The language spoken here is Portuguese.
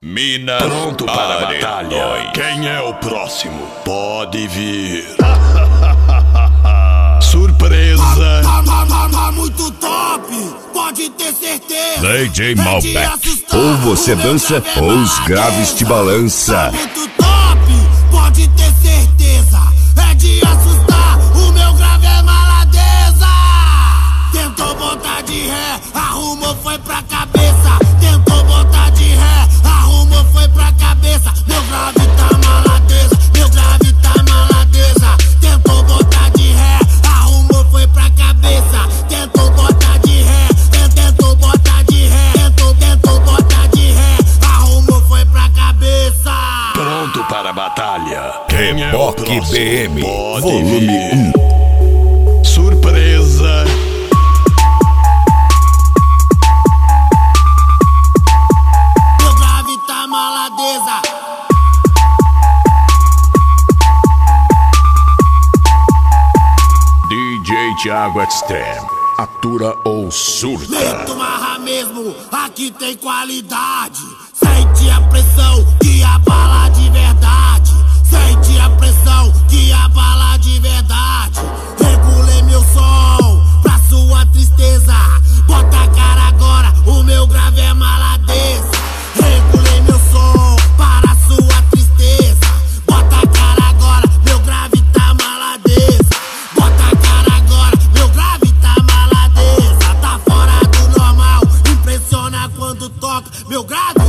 Minas pronto para a batalha. Arenóis. Quem é o próximo? Pode vir. Surpresa. Tá muito top, pode ter certeza. DJ Malbec. Ou você dança ou os graves te balança. Tá muito top, pode ter certeza. É de assustar, o meu grave é maladeza. Tentou botar de ré, arrumou, foi pra cabeça. Tentou botar de ré, arrumou, foi pra cabeça. Meu grave tá maladeza, meu grave tá maladeza. Tentou botar de ré, arrumou, foi pra cabeça. Tentou botar de ré, tentou botar de ré, tentou botar de ré, arrumou, foi pra cabeça. Pronto para a batalha. Quem é o Reboque próximo? BM, Pode volume vir. 1. Surpresa. Meu grave tá maladeza. DJ Thiago Extreme. Atura ou surta. Meto marra mesmo, aqui tem qualidade. Sente a pressão que abala de verdade. Sente a pressão que abala de verdade. Regulei meu som pra sua tristeza. Bota a cara agora, o meu grave é maladeza. Regulei meu som para sua tristeza. Bota a cara agora, meu grave tá maladeza. Bota a cara agora, meu grave tá maladeza. Tá fora do normal, impressiona quando toca. Meu grave